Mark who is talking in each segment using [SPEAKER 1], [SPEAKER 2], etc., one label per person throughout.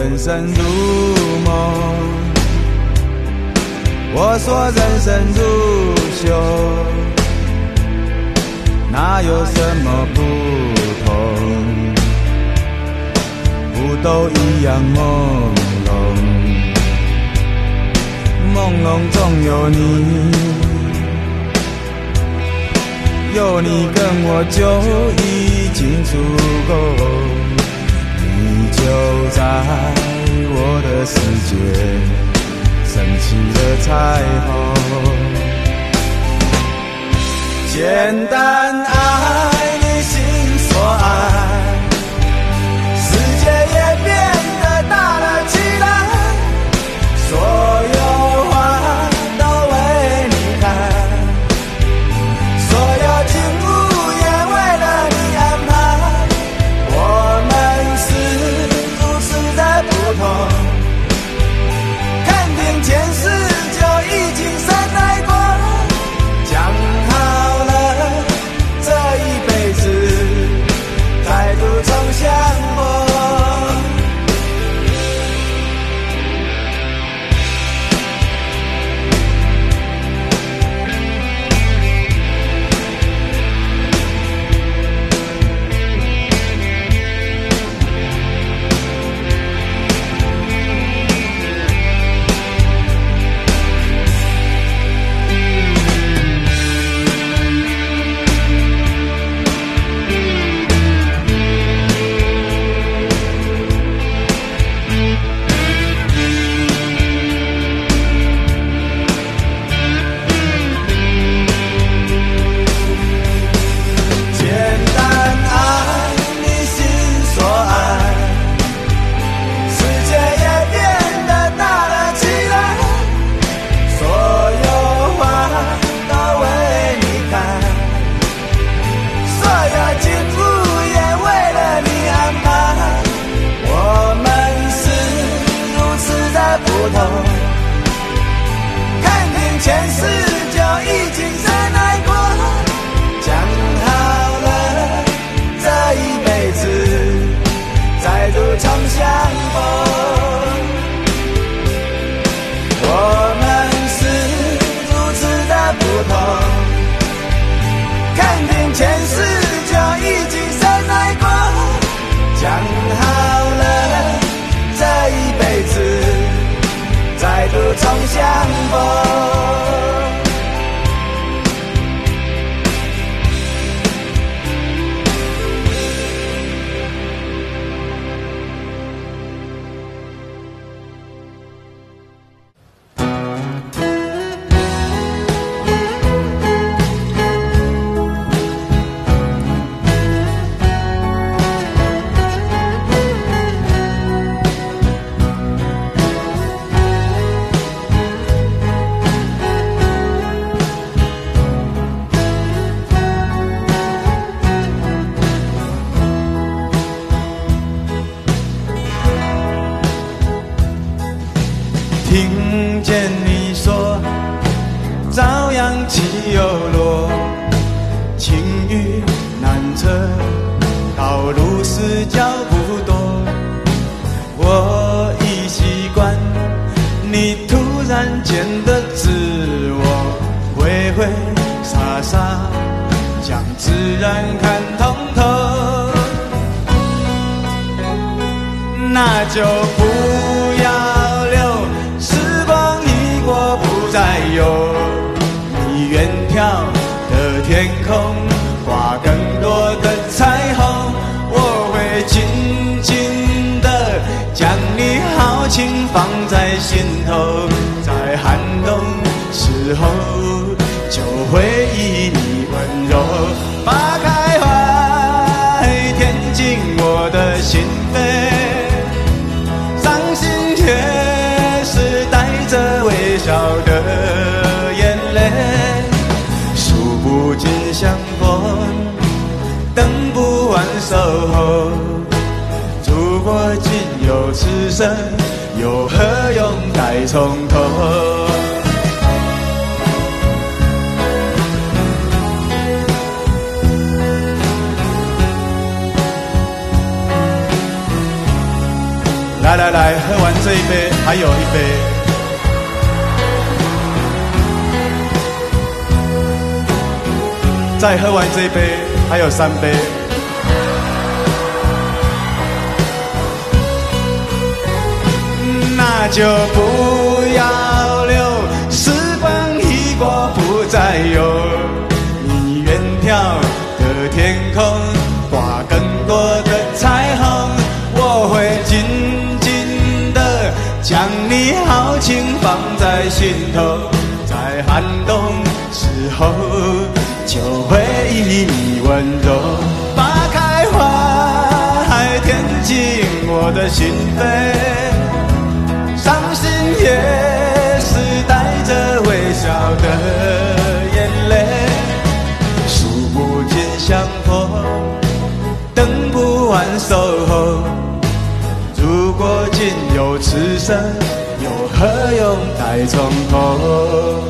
[SPEAKER 1] 人生如梦，我说人生如秀，哪有什么不同？不都一样朦胧，朦胧中有你，有你跟我就已经足够，你就在我的世界升起了彩虹。简单爱你心所爱，世界也变得大了起来，所有花都为你开，所有景物也为了你安排，我们是如此的不同，看遍前世就已经深爱过，讲好了这一辈子再度重相逢。看遍前世就已经深爱过，讲好了这一辈子再度重相逢。我们是如此的不同，看遍前世就已经深爱过，讲好了这一辈子再度重相逢。听见你说朝阳起又落，晴雨难测，道路是脚步多，我已习惯你突然间的自我，挥挥洒洒将自然看通透，那就不要留时光一过不再有，你远眺的天空画更多的彩虹，我会紧紧地将你豪情放在心头，在寒冬时候就回忆你温柔，花开怀填进我的心扉，伤心却是带着微笑的眼泪，数不尽相逢，等不完守候，如果仅有此生，又何用再从头。啦来来来，喝完这一杯，还有一杯。再喝完这一杯，还有3杯。那就不要留，时光一过不再有。你远眺的天空，画更多的彩虹。我会紧紧地将你豪情放在心头，在寒冬时候就会以你温柔花开花海，填进我的心扉。伤心也是带着微笑的眼泪，数不尽相逢，等不完守候。如果仅有此生，又何用再从头？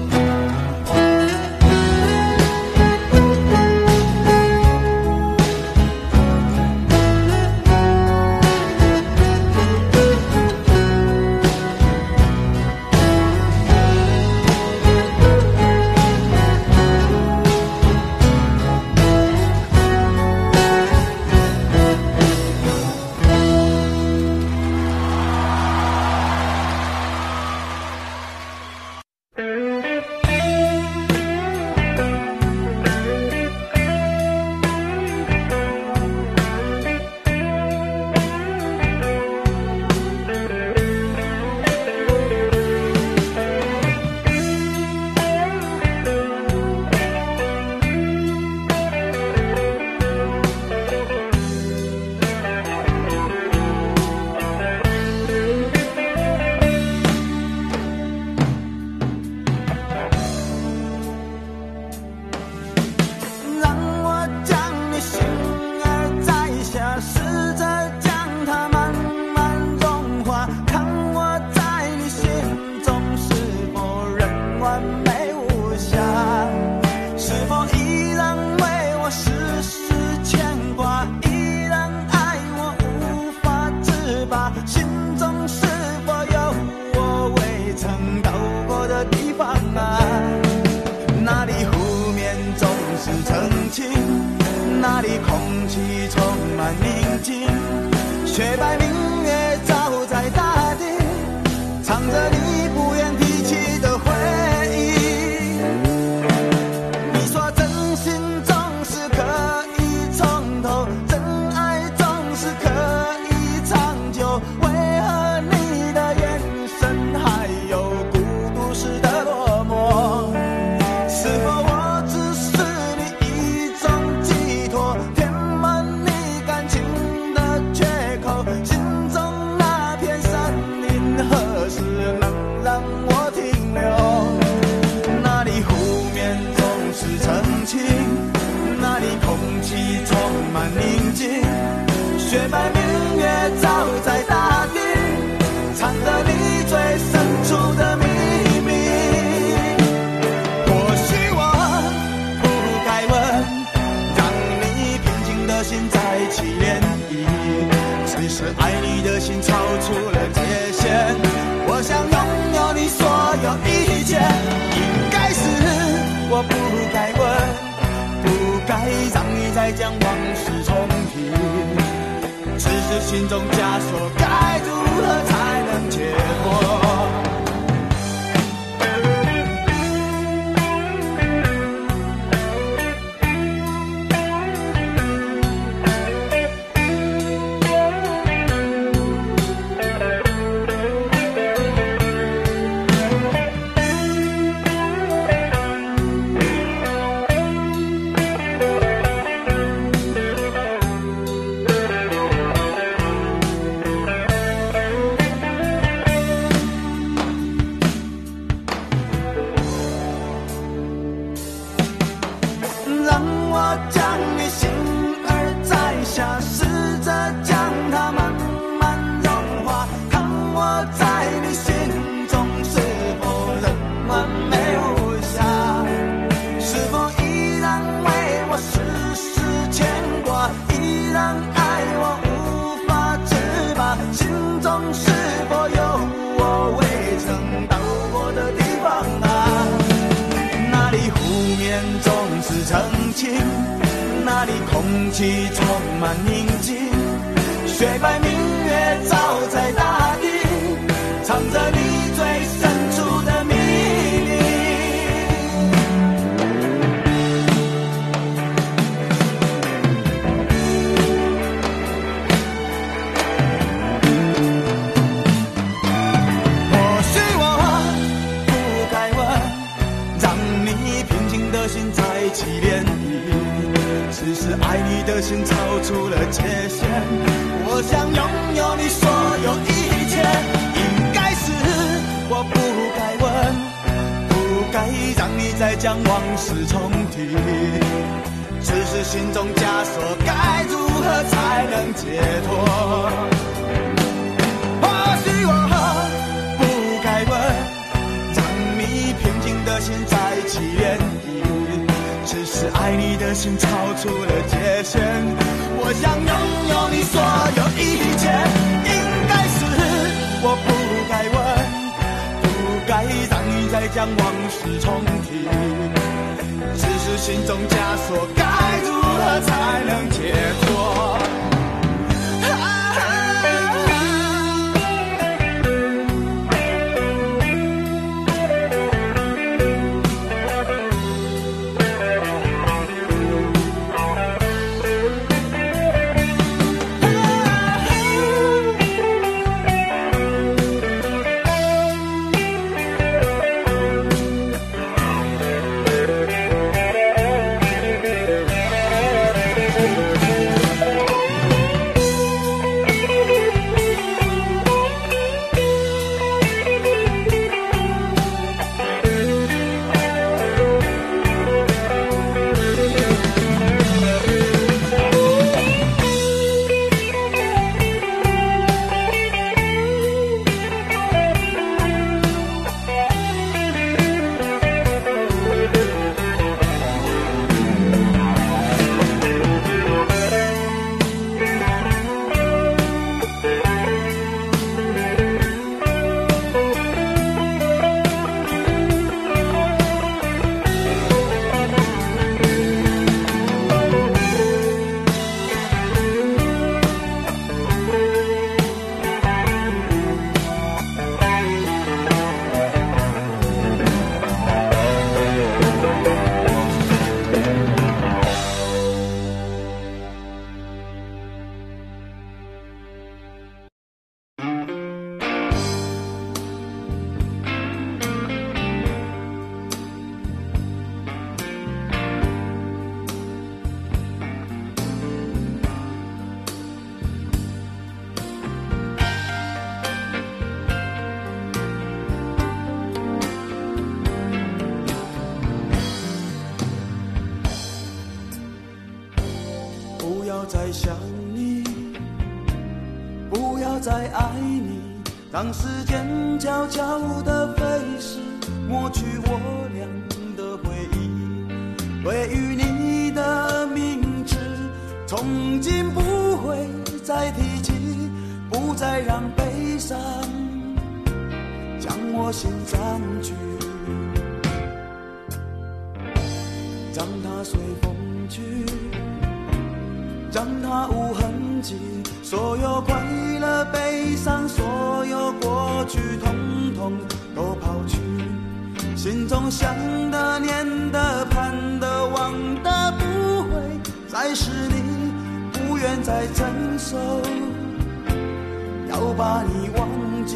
[SPEAKER 2] 那里空气充满宁静，雪白明月照在大地，唱着你不愿提起的回忆。你说真心总是可以从头，真爱总是可以长久，为何你的眼神还有孤独时的落寞？是否我只是你一种寄托，填满你感情的缺口？心中那片森林何时能让我停留？那里湖面总是澄清，那里空气充满宁静，雪白明月照在大地，藏着你最深处的秘密。或许我不该问，让你平静的心再起涟漪，只是爱你的心超出了界限。我想拥有你所有一切，应该是我不该问，不该让你再将往事重提，只是心中枷锁该如何才能解脱？让我将你心儿摘下，试着将它慢慢融化，看我在你心中是否仍完美无瑕，是否依然为我时时牵挂，依然爱我无法自拔，心中面总是澄清，那里空气充满宁静，雪白明月照在大地，藏着你最深处的秘密。或许我不该问，让你平静的心再起涟漪，只是爱你的心超出了界限，我想拥有你所有一切。应该是我不该问，不该让你再将往事重提，只是心中枷锁该如何才能解脱。或许我不该问，让你平静的心再起涟漪，只是爱你的心超出了界限，我想拥有你所有一切。应该是我不该问，不该让你再将往事重提，只是心中枷锁该如何才能解脱。再想你，不要再爱你，让时间悄悄地飞逝，抹去我俩的回忆。对于你的名字，从今不会再提起，不再让悲伤将我心占据，让它随风去，让它无痕迹，所有快乐悲伤，所有过去统统都抛去，心中想的念的盼的望的不会再是你，不愿再承受要把你忘记。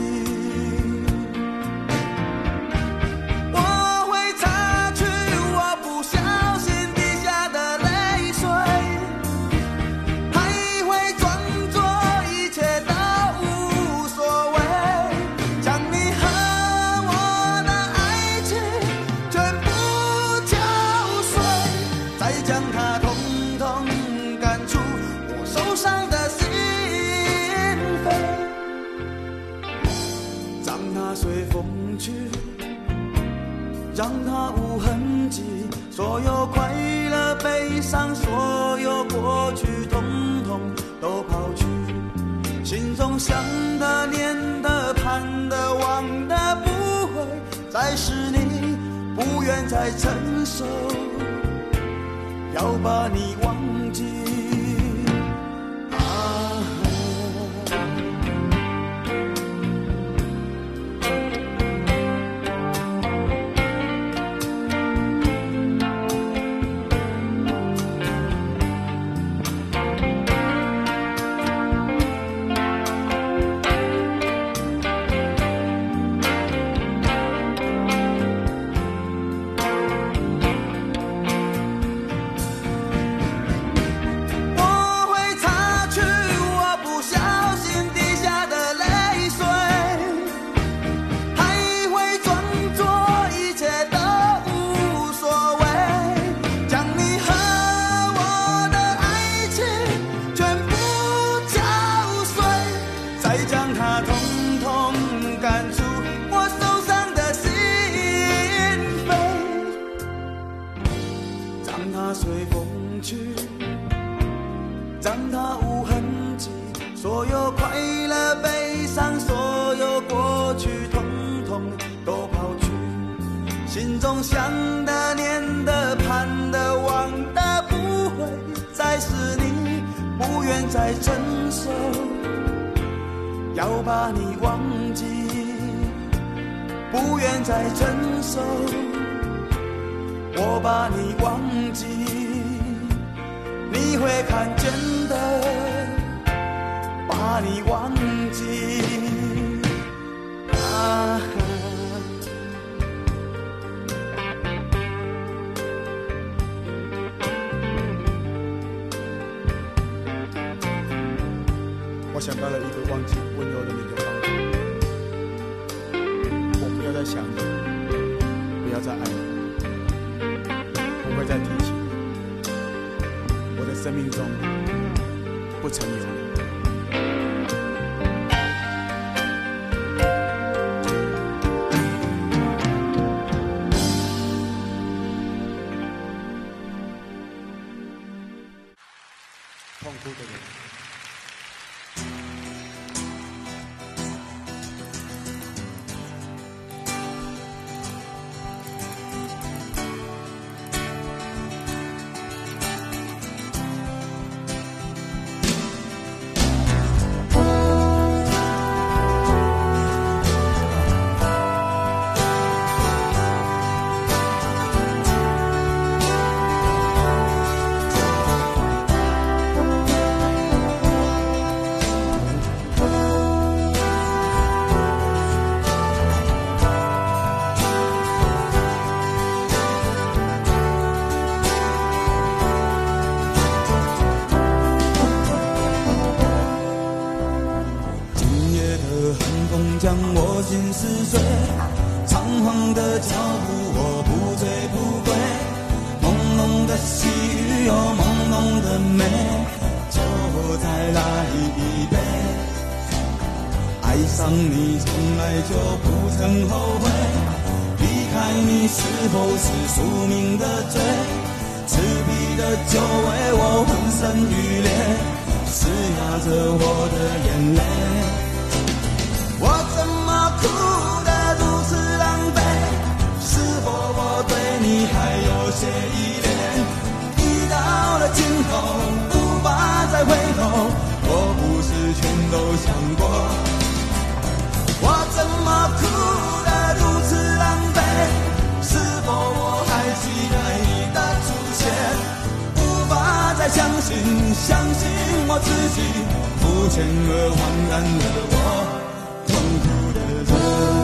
[SPEAKER 2] 让它无痕迹，所有快乐悲伤，所有过去统统都抛去，心中想的念的盼的望的不会再是你，不愿再承受要把你忘记。所有快乐悲伤，所有过去统统都抛去，心中想的念的盼的望的不会再是你，不愿再承受，要把你忘记，不愿再承受，我把你忘记，你会看见的，把你忘记啊。
[SPEAKER 1] 我想到了一个忘记温柔的你的方法，我不要再想你，不要再爱你，不会再提起你，我的生命中不曾有你。痛苦的人，将我心撕碎，仓皇的脚步我不醉不归，朦胧的细雨有朦胧的美，就再来一杯。爱上你从来就不曾后悔，离开你是否是宿命的罪？赤壁的酒为我浑身欲裂，施压着我的眼泪。我怎么哭得如此狼狈？是否我对你还有些依恋？已到了尽头，无法再回头，我不是全都想过。我怎么哭得如此狼狈？是否我还期待你的出现？无法再相信我自己，肤浅而茫然的我。痛苦的人，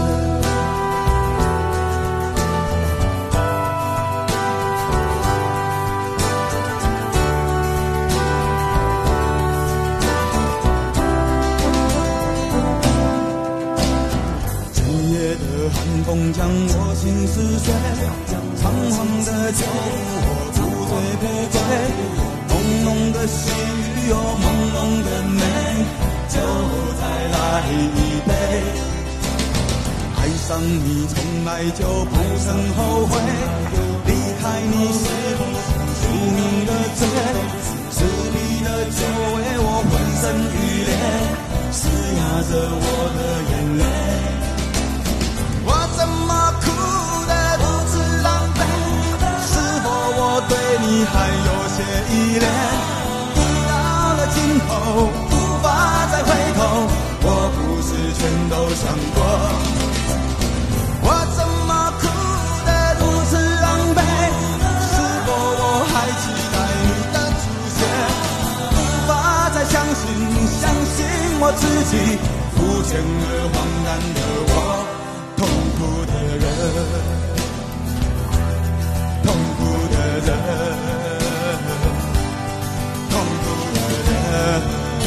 [SPEAKER 1] 今夜的寒风将我心撕碎，仓皇的脚步我不醉不归，朦胧的细雨有朦胧的美，就再来一杯。爱上你从来就不曾后悔，离开你是否是宿命的罪？赤壁的酒为我浑身欲裂，施压着我的眼泪。我怎么哭得如此狼狈？是否我对你还有
[SPEAKER 2] 些依恋，已到了尽头，无法再回头。我不是全都想过，我怎么哭得如此狼狈？是否我还期待你的出现？无法再相信我自己，肤浅而荒诞的我，痛苦的人。痛苦的人，痛苦的人，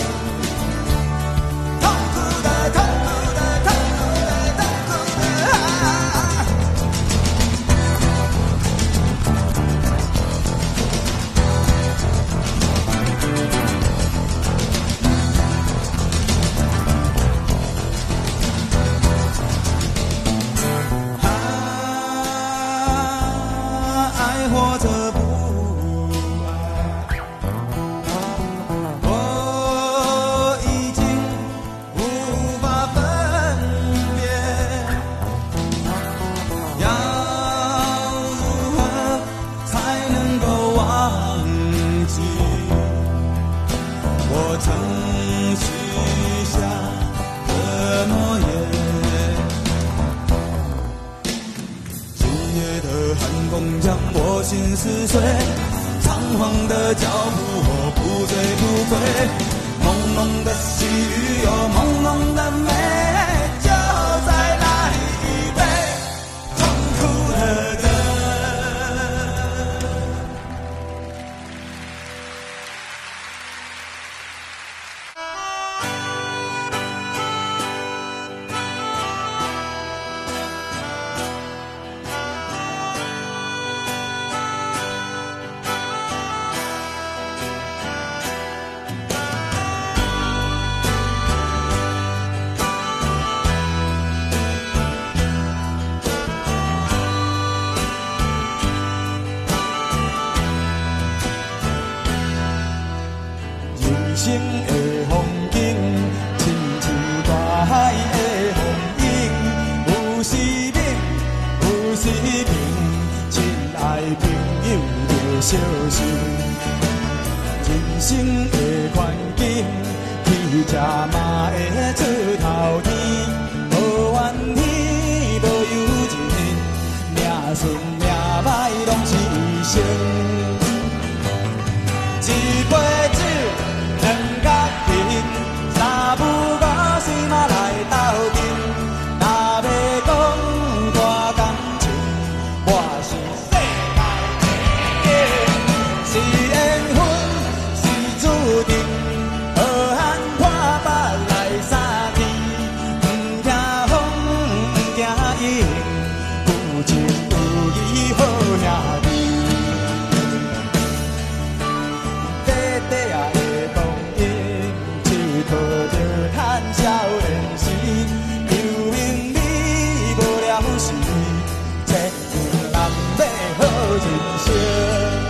[SPEAKER 2] 痛苦的，痛苦的，痛苦的，痛苦的啊！爱或者不爱，我已经无法分别，要如何才能够忘记我曾许下的诺言？今夜的寒风将我心撕碎，仓皇的脚步我不醉不归，朦胧的细雨有朦胧的美，就再来一杯痛苦的人。人生的风景，亲像大海的风涌，有时猛，有时平，亲爱朋友要小心。人生的环境，天车嘛会出头天，无怨天，无尤情，命顺命歹拢是一生。一杯酒，两角银，三不五时嘛来斗阵。若要讲大感情，我是世界第一。是缘分，是注定，好汉破腹来相见。不惊风，不惊雨，有情有义好兄弟。短啊的光阴，佚佗着趁少年时，有名利无了时，千金难买好人生。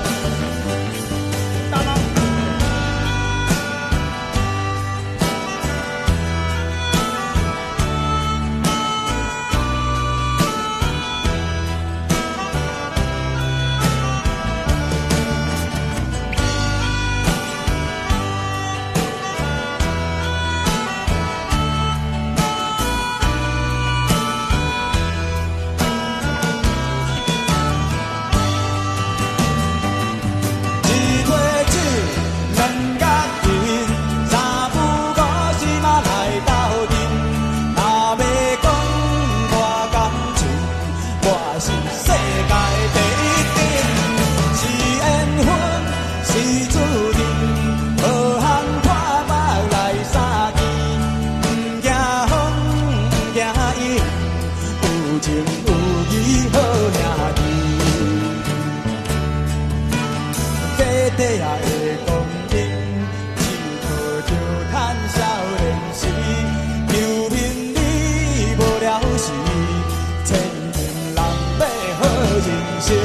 [SPEAKER 2] 底下的光阴，佚佗着趁少年时，求名利无了时，千金难买好人生。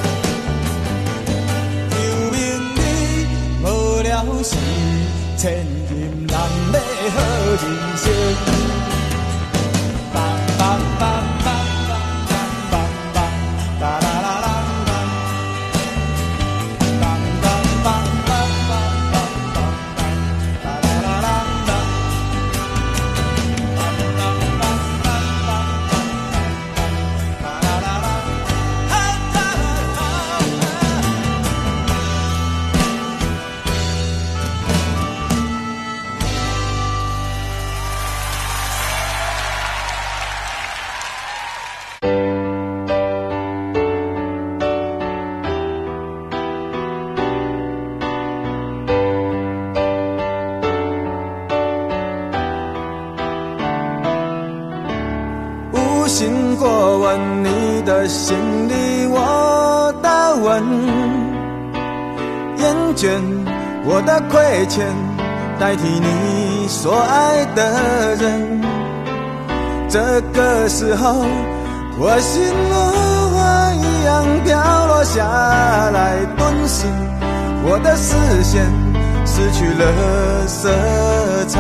[SPEAKER 2] 求名利无了时，千金难买好人生。 心里我的吻，厌倦我的亏欠，代替你所爱的人。这个时候，我心如花一样飘落下来，顿时我的视线失去了色彩。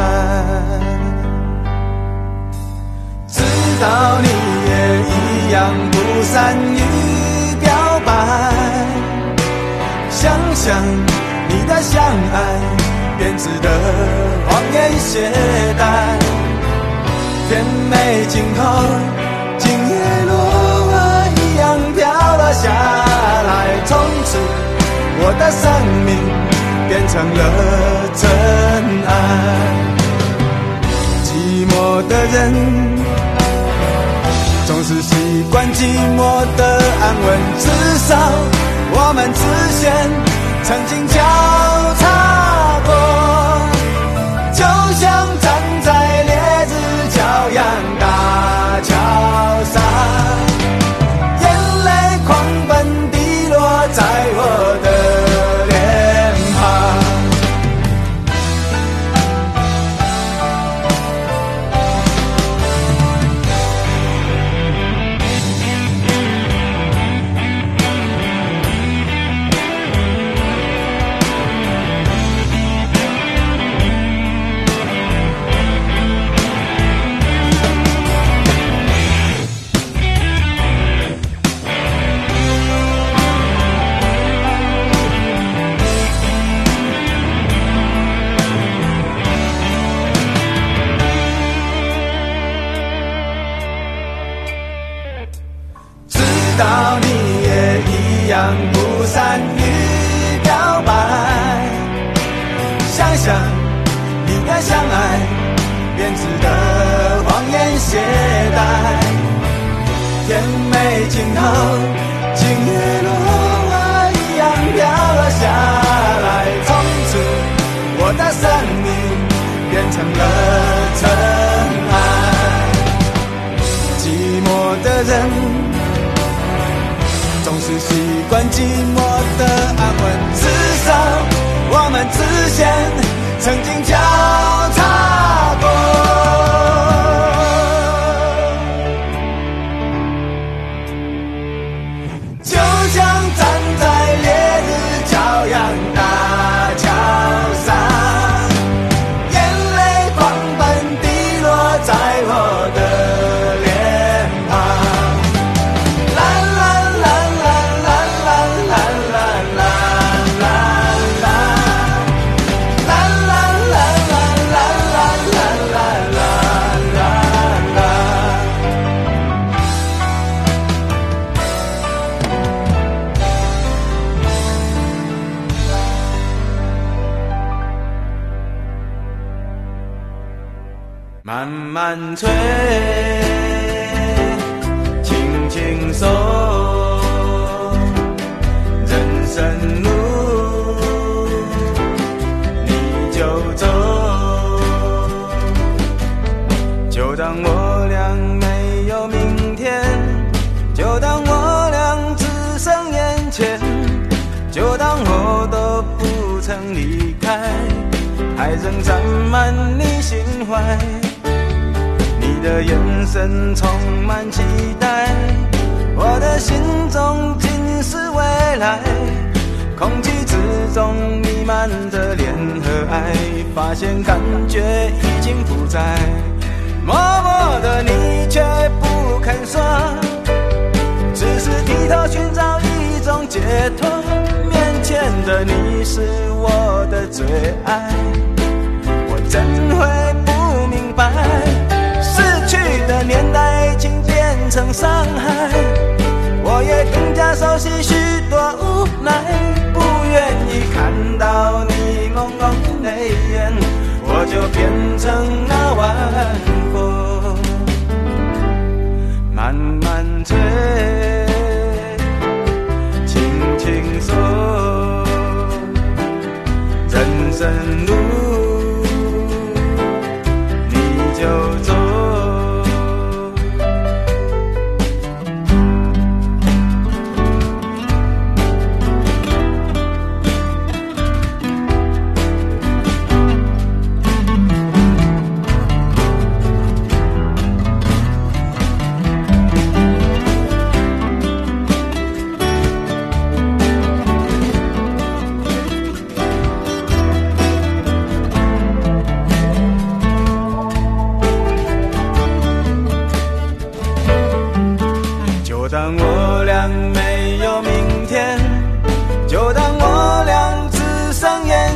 [SPEAKER 2] 知道你也一样不善于表白，想想你的相爱编织的谎言懈怠，甜美尽头今夜落花一样飘了下来，从此我的生命变成了尘埃。寂寞的人总是习惯寂寞的安稳，至少我们之间曾经交叉过，就像站在烈日骄阳大桥上，眼泪狂奔滴落在我的脸庞。知道你也一样不善于表白，想想你的相爱编织的谎言懈怠，甜美尽头今夜落花一样飘了下来，从此我的生命变成了尘埃。寂寞的人总是习惯寂寞的安稳，至少我们之间曾经交叉过，就像站在烈日骄阳大桥上，眼泪狂奔滴落在我的脸庞。慢慢吹，轻轻松，人生路你就走，就当我俩没有明天，就当我俩只剩眼前，就当我都不曾离开，还仍占满你心怀。你的眼神充满期待，我的心中尽是未来，空气之中弥漫着恋和爱，发现感觉已经不在，默默的你却不肯说，只是低头寻找一种解脱，面前的你是我的最爱，我怎会不明白，逝去的年代已经变成伤害，我也更加熟悉许多无奈，不愿意看到你泓泓泪眼，我就变成那晚风，慢慢吹，轻轻松。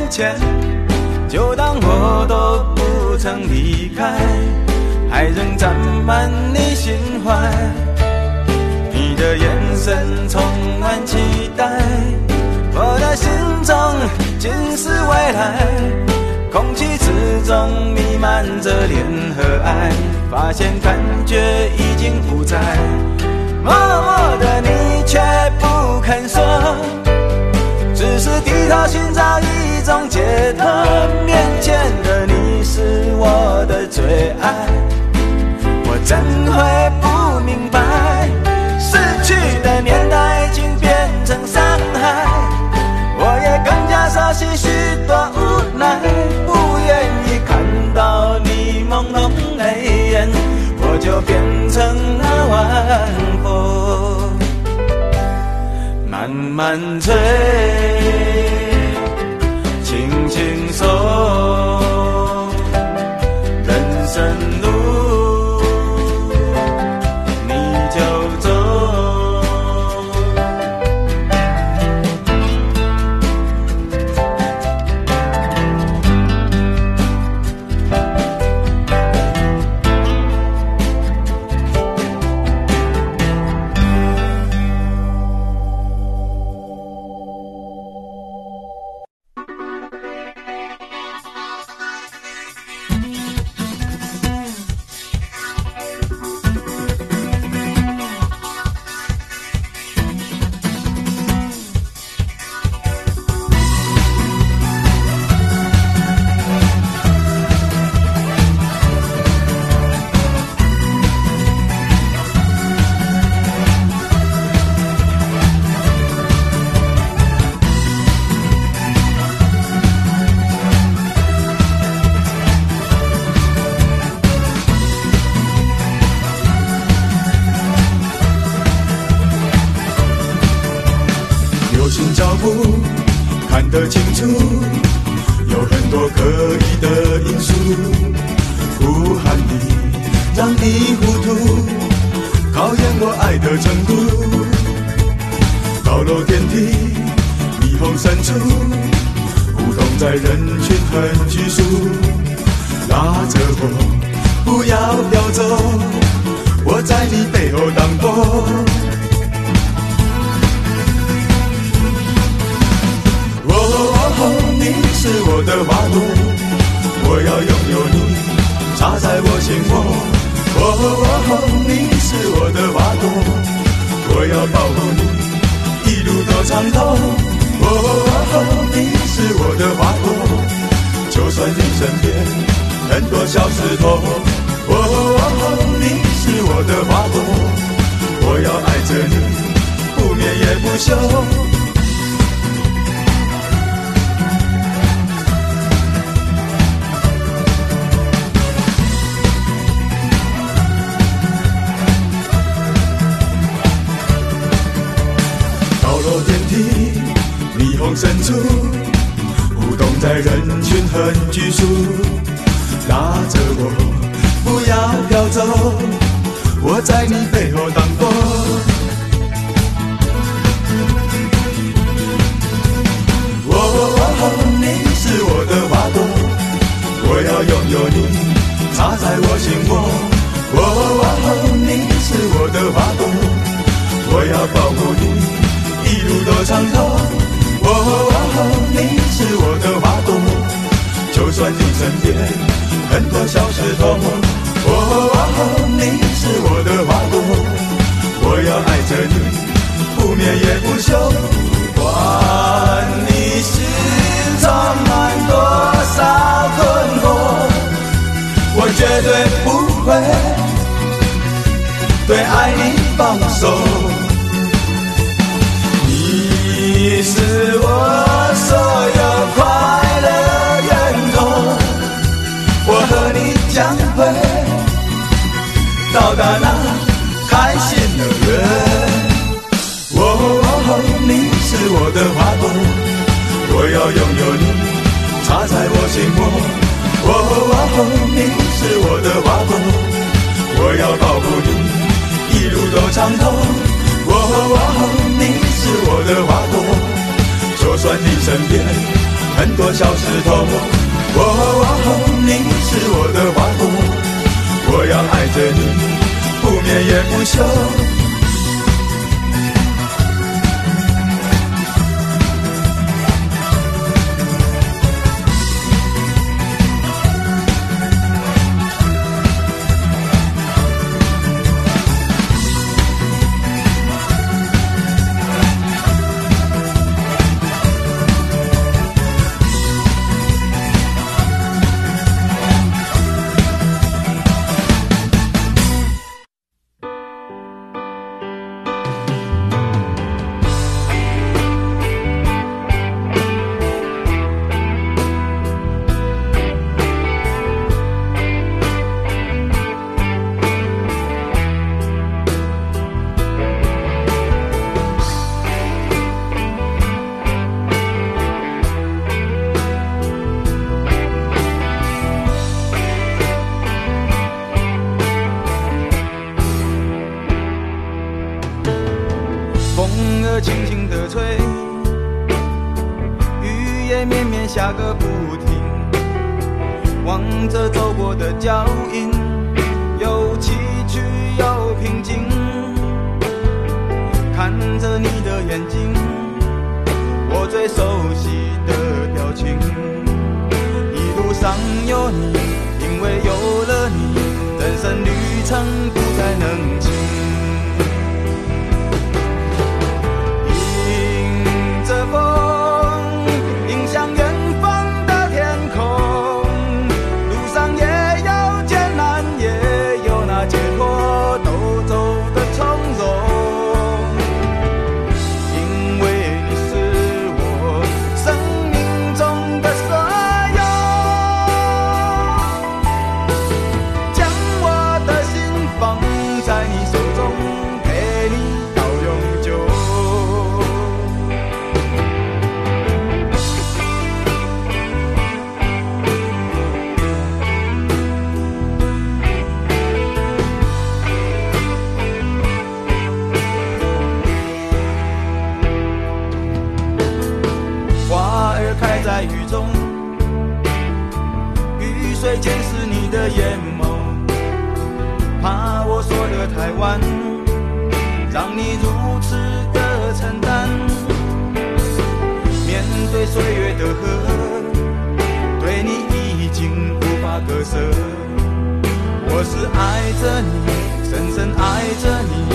[SPEAKER 2] 前，就当我都不曾离开，还仍占满你心怀。你的眼神充满期待，我的心中尽是未来。空气之中弥漫着恋和爱，发现感觉已经不在。默默的你却不肯说，只是低头寻找一种解脱。面前的你是我的最爱，我怎会不明白？逝去的年代已经变成伤害，我也更加熟悉许多无奈。不愿意看到你朦胧泪眼，我就变成那晚风，慢慢吹，轻轻送，人生路你就走。看得清楚，有很多可疑的因素，呼喊你，让你糊涂，考验我爱的程度。高楼电梯，霓虹深处，互动在人群很拘束，拉着我，不要飘走，我在你背后挡风。你是我的花朵，我要拥有你，插在我心窝。你是我的花朵，我要保护你，一路都畅通。你是我的花朵，就算你身边很多小石头。你是我的花朵，我要爱着你，不眠也不休。霓虹深处，互动在人群很拘束，拉着我，不要飘走，我在你背后挡风。你是我的花朵，我要拥有你，插在我心窝。你是我的花朵，我要保护你，一路都畅通。你是我的花朵，就算你身边很多小石头。你是我的花朵，我要爱着你，不眠也不休。不管你心充满多少困惑，我绝对不会对爱你放手。你是我所有快乐源头，我和你将会到达那开心的人。你是我的花朵，我要拥有你，插在我心窝。你是我的花朵，我要保护你，一路都畅通。你是我的花朵，就算你身边
[SPEAKER 1] 很多小石头。你是我的花朵，我要爱着你，不眠也不休。轻轻地吹，雨也绵绵下个不停，望着走过的脚印，有崎岖有平静，看着你的眼睛，我最熟悉的表情。一路上有你，因为有了你，人生旅程不再能轻。在雨中，雨水溅湿你的眼眸，怕我说得太晚，让你如此的承担。面对岁月的河，对你已经无法割舍。我是爱着你，深深爱着你，